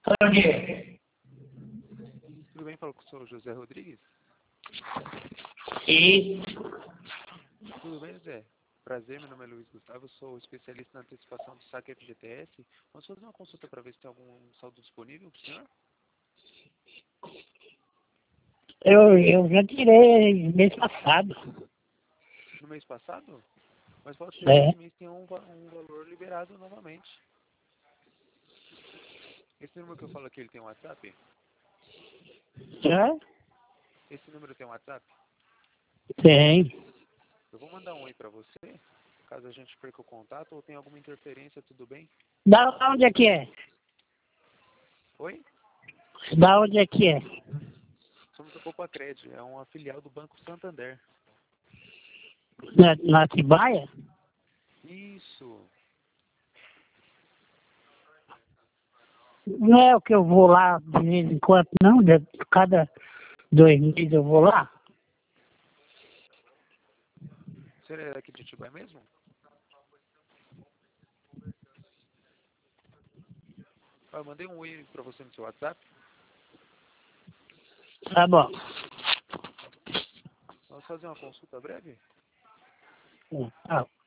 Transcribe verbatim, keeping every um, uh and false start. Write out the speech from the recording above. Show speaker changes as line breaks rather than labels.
Bom dia.
Tudo bem? Falo com o senhor José Rodrigues?
Sim.
Tudo bem, José? Prazer, meu nome é Luiz Gustavo, sou especialista na antecipação do saque F G T S. Vamos fazer uma consulta para ver se tem algum saldo disponível para o senhor?
Eu, eu já tirei mês passado.
No mês passado? Mas pode ser que
É.
esse mês tenha um, va- um valor liberado novamente. Esse número que eu falo aqui, ele tem um WhatsApp?
Já?
Esse número tem um WhatsApp?
Tem.
Eu vou mandar um aí para você, caso a gente perca o contato ou tenha alguma interferência, tudo bem?
Da onde é que é?
Oi?
Da onde é que é?
Somos a Copacred, é uma filial do Banco Santander.
Na, na Atibaia?
Isso.
Não é o que eu vou lá de vez em quando, não? De, cada dois meses eu vou lá?
Você é daqui de Atibaia mesmo? Ah, eu mandei um oi para você no seu WhatsApp.
Tá bom.
Vamos fazer uma consulta breve?
Tá.